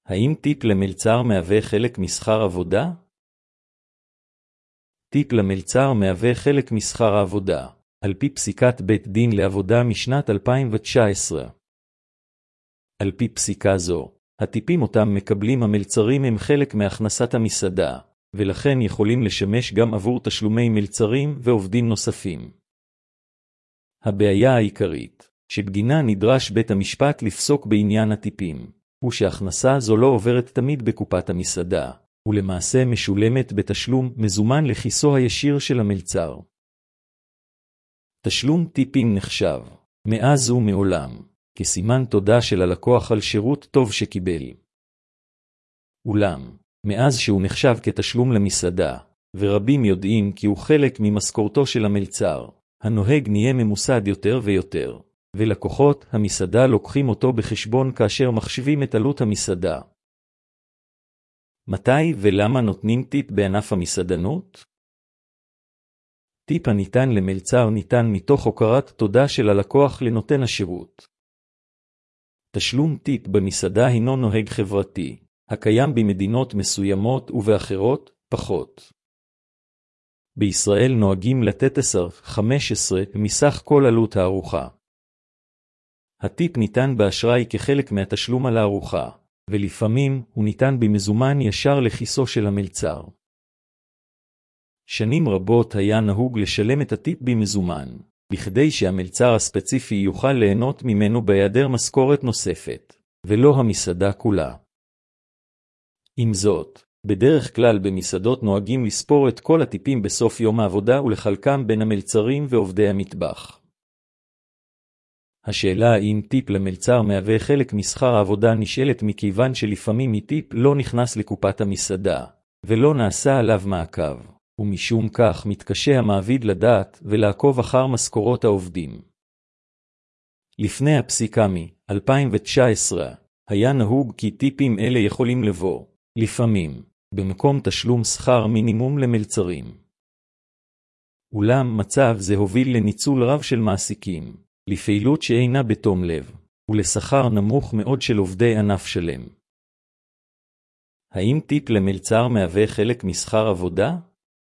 האם טיפ למלצר מהווה חלק משכר עבודה? טיפ למלצר מהווה חלק משכר העבודה, על פי פסיקת בית דין לעבודה משנת 2019. על פי פסיקה זו, הטיפים אותם מקבלים המלצרים הם חלק מהכנסת המסעדה, ולכן יכולים לשמש גם עבור תשלומי מלצרים ועובדים נוספים. הבעיה העיקרית, שבגינה נדרש בית המשפט לפסוק בעניין הטיפים, הוא שהכנסה זו לא עוברת תמיד בקופת המסעדה, ולמעשה משולמת בתשלום מזומן לכיסו הישיר של המלצר. תשלום טיפים נחשב, מאז ומעולם, כסימן תודה של הלקוח על שירות טוב שקיבל. אולם, מאז שהוא נחשב כתשלום למסעדה, ורבים יודעים כי הוא חלק ממשכורתו של המלצר, הנוהג נהיה ממוסד יותר ויותר, ולקוחות המסעדה לוקחים אותו בחשבון כאשר מחשבים את עלות המסעדה. מתי ולמה נותנים טיפ בענף המסעדנות? טיפ הניתן למלצר ניתן מתוך הוקרת תודה של הלקוח לנותן השירות. תשלום טיפ במסעדה הינו נוהג חברתי, הקיים במדינות מסוימות ובאחרות פחות. בישראל נוהגים לתת 10-15 מסך כל עלות הארוחה. הטיפ ניתן באשראי כחלק מהתשלום על הארוחה, ולפעמים הוא ניתן במזומן ישר לכיסו של המלצר. שנים רבות היה נהוג לשלם את הטיפ במזומן, בכדי שהמלצר הספציפי יוכל ליהנות ממנו בהיעדר משכורת נוספת, ולא המסעדה כולה. עם זאת, בדרך כלל במסעדות נוהגים לספור את כל הטיפים בסוף יום העבודה ולחלקם בין המלצרים ועובדי המטבח. השאלה האם טיפ למלצר מהווה חלק משכר העבודה נשאלת מכיוון שלפעמים טיפ לא נכנס לקופת המסעדה, ולא נעשה עליו מעקב, ומשום כך מתקשה המעביד לדעת ולעקוב אחר משכורות העובדים. לפני הפסיקה מ-2019, היה נהוג כי טיפים אלה יכולים לבוא, לפעמים, במקום תשלום שכר מינימום למלצרים. אולם מצב זה הוביל לניצול רב של מעסיקים, לפעילות שאינה בתום לב, ולשכר נמוך מאוד של עובדי ענף שלם. האם טיפ למלצר מהווה חלק משכר עבודה?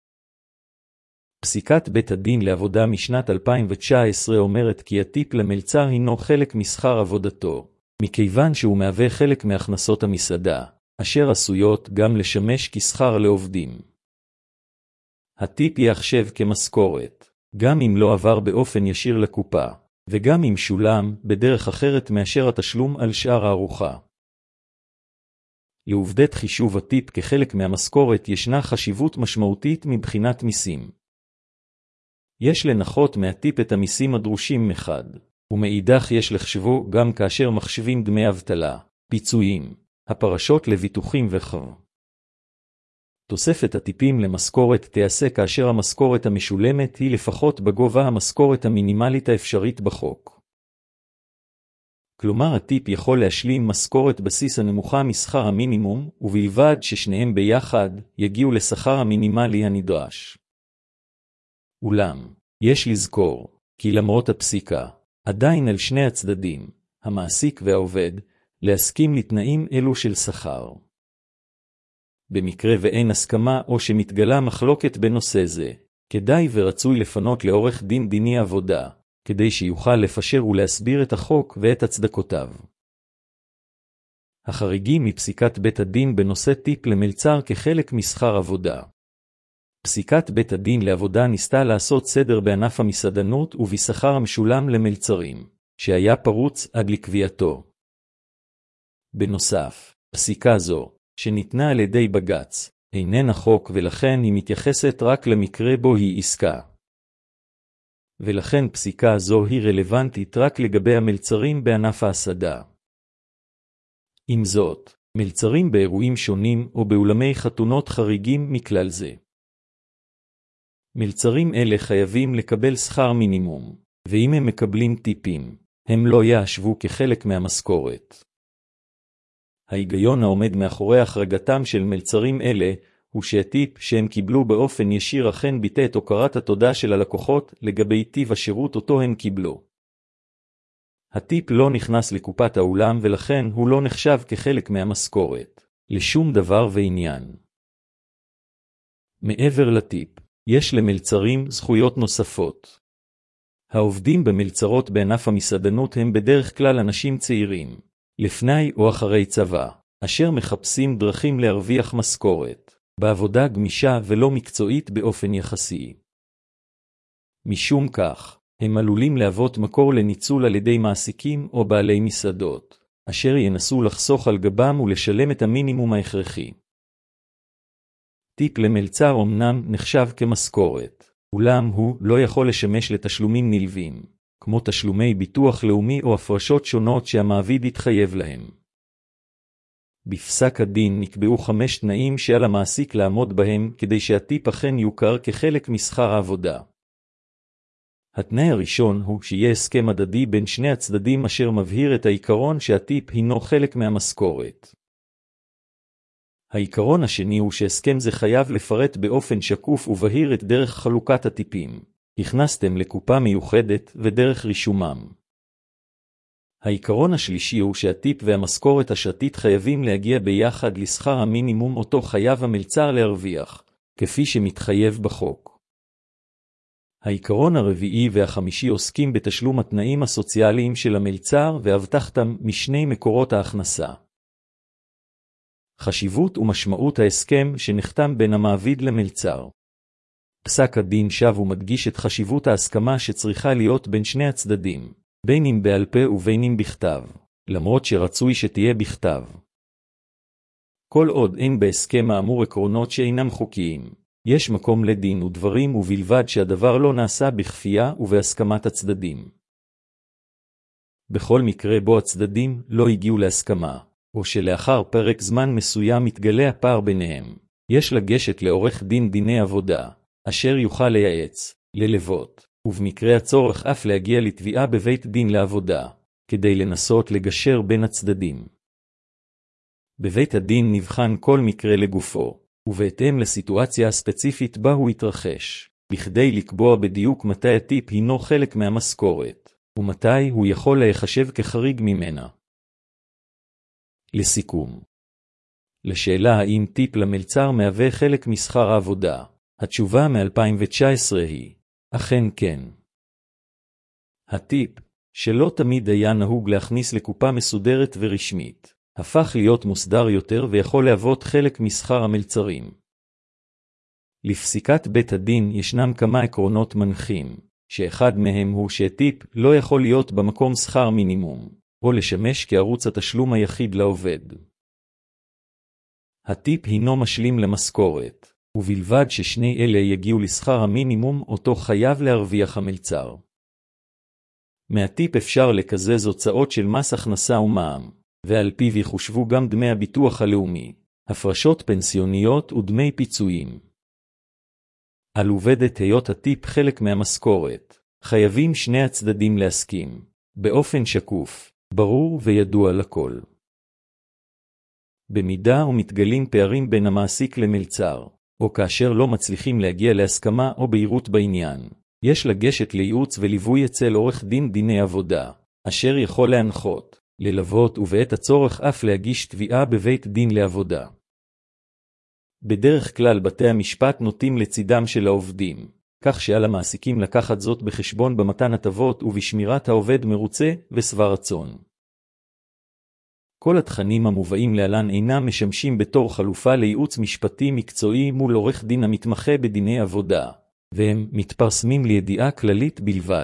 פסיקת בית הדין לעבודה משנת 2019 אומרת כי הטיפ למלצר הינו חלק משכר עבודתו, מכיוון שהוא מהווה חלק מהכנסות המסעדה, אשר עשויות גם לשמש כשכר לעובדים. הטיפ יחשב כמשכורת, גם אם לא עבר באופן ישיר לקופה, וגם אם שולם בדרך אחרת מאשר התשלום על שאר הארוחה. לעובדת חישוב הטיפ כחלק מהמשכורת ישנה חשיבות משמעותית מבחינת מיסים. יש לנחות מהטיפ את המיסים הדרושים מחד, ומאידך יש לחשבו גם כאשר מחשבים דמי אבטלה, פיצויים, הפרשות לביטוחים וכו'. תוספת הטיפים למשכורת תיעשה כאשר המשכורת המשולמת היא לפחות בגובה המשכורת המינימלית האפשרית בחוק. כלומר הטיפ יכול להשלים משכורת בסיס הנמוכה משכר המינימום, ובלבד ששניהם ביחד יגיעו לשכר המינימלי הנדרש. אולם, יש לזכור, כי למרות הפסיקה, עדיין על שני הצדדים, המעסיק והעובד, להסכים לתנאים אלו של שכר. במקרה ואין הסכמה או שמתגלה מחלוקת בנושא זה, כדאי ורצוי לפנות לעורך דין דיני עבודה, כדי שיוכל לפשר ולהסביר את החוק ואת הצדקותיו. החריגים מפסיקת בית הדין בנושא טיפ למלצר כחלק משכר עבודה. פסיקת בית הדין לעבודה ניסתה לעשות סדר בענף המסעדנות ובשכר המשולם למלצרים, שהיה פרוץ עד לקביעתו. בנוסף, פסיקה זו, שניתנה על ידי בג"ץ, איננה חוק ולכן היא מתייחסת רק למקרה בו היא עסקה. ולכן פסיקה זו היא רלוונטית רק לגבי המלצרים בענף ההסעדה. עם זאת, מלצרים באירועים שונים או באולמי חתונות חריגים מכלל זה. מלצרים אלה חייבים לקבל שכר מינימום, ואם הם מקבלים טיפים, הם לא יאשבו כחלק מהמשכורת. ההיגיון העומד מאחורי החרגתם של מלצרים אלה, הוא שהטיפ שהם קיבלו באופן ישיר אכן ביטא את הוקרת התודה של הלקוחות לגבי טיב השירות אותו הם קיבלו. הטיפ לא נכנס לקופת האולם ולכן הוא לא נחשב כחלק מהמשכורת, לשום דבר ועניין. מעבר לטיפ, יש למלצרים זכויות נוספות. העובדים במלצרות בענף המסעדנות הם בדרך כלל אנשים צעירים, לפני או אחרי צבא, אשר מחפשים דרכים להרוויח משכורת, בעבודה גמישה ולא מקצועית באופן יחסי. משום כך, הם עלולים להוות מקור לניצול על ידי מעסיקים או בעלי מסעדות, אשר ינסו לחסוך על גבם ולשלם את המינימום ההכרחי. טיפ למלצר אמנם נחשב כמשכורת, אולם הוא לא יכול לשמש לתשלומים נלווים, כמו תשלומי ביטוח לאומי או הפרשות שונות שהמעביד יתחייב להם. בפסק הדין נקבעו 5 תנאים שעל המעסיק לעמוד בהם כדי שהטיפ אכן יוכר כחלק משכר העבודה. התנאי הראשון הוא שיהיה הסכם הדדי בין שני הצדדים אשר מבהיר את העיקרון שהטיפ הינו חלק מהמשכורת. העיקרון השני הוא שהסכם זה חייב לפרט באופן שקוף ובהיר את דרך חלוקת הטיפים, הכנסתם לקופה מיוחדת ודרך רישומם. העיקרון השלישי הוא שהטיפ והמשכורת השעתית חייבים להגיע ביחד לשכר המינימום אותו חייב המלצר להרוויח, כפי שמתחייב בחוק. העיקרון הרביעי והחמישי עוסקים בתשלום התנאים הסוציאליים של המלצר והבטחתם משני מקורות ההכנסה. חשיבות ומשמעות ההסכם שנחתם בין המעביד למלצר. פסק הדין שב ומדגיש את חשיבות ההסכמה שצריכה להיות בין שני הצדדים, בין אם בעל פה ובין אם בכתב, למרות שרצוי שתהיה בכתב. כל עוד אין בהסכם האמור עקרונות שאינם חוקיים, יש מקום לדין ודברים ובלבד שהדבר לא נעשה בכפייה ובהסכמת הצדדים. בכל מקרה בו הצדדים לא הגיעו להסכמה, או שלאחר פרק זמן מסוים מתגלה הפער ביניהם, יש לגשת לעורך דין דיני עבודה, אשר יוכל לייעץ, ללוות, ובמקרה הצורך אף להגיע לתביעה בבית דין לעבודה, כדי לנסות לגשר בין הצדדים. בבית הדין נבחן כל מקרה לגופו, ובהתאם לסיטואציה הספציפית בה הוא התרחש, בכדי לקבוע בדיוק מתי הטיפ הינו חלק מהמשכורת, ומתי הוא יכול להיחשב כחריג ממנה. לסיכום, לשאלה האם טיפ למלצר מהווה חלק משכר העבודה, התשובה מ-2019 היא, אכן כן. הטיפ, שלא תמיד היה נהוג להכניס לקופה מסודרת ורשמית, הפך להיות מוסדר יותר ויכול להוות חלק משכר המלצרים. לפסיקת בית הדין ישנם כמה עקרונות מנחים, שאחד מהם הוא שהטיפ לא יכול להיות במקום שכר מינימום, או לשמש כערוץ התשלום היחיד לעובד. הטיפ הינו משלים למשכורת, ובלבד ששני אלה יגיעו לשכר המינימום אותו חייב להרוויח המלצר. מהטיפ אפשר לקזז הוצאות של מס הכנסה ומע"מ, ועל פיו יחושבו גם דמי הביטוח הלאומי, הפרשות פנסיוניות ודמי פיצויים. על עובדת היות הטיפ חלק מהמשכורת, חייבים שני הצדדים להסכים, באופן שקוף, ברור וידוע לכל. במידה ומתגלים פערים בין המעסיק למלצר, או כאשר לא מצליחים להגיע להסכמה או בהירות בעניין, יש לגשת לייעוץ וליווי אצל עורך דין דיני עבודה, אשר יכול להנחות, ללוות ובעת הצורך אף להגיש תביעה בבית דין לעבודה. בדרך כלל בתי המשפט נוטים לצידם של העובדים, כך שעל המעסיקים לקחת זאת בחשבון במתן הטבות ובשמירת העובד מרוצה ושבע רצון. כל התכנים המובאים להלן אינם משמשים בתור חלופה לייעוץ משפטי מקצועי מול עורך דין המתמחה בדיני עבודה, והם מתפרסמים לידיעה כללית בלבד.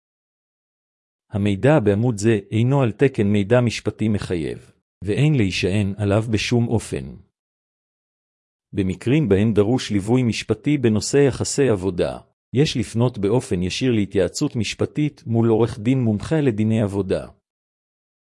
המידע בעמוד זה אינו על תקן מידע משפטי מחייב, ואין להישען עליו בשום אופן. במקרים בהם דרוש ליווי משפטי בנושא יחסי עבודה, יש לפנות באופן ישיר להתייעצות משפטית מול עורך דין מומחה לדיני עבודה.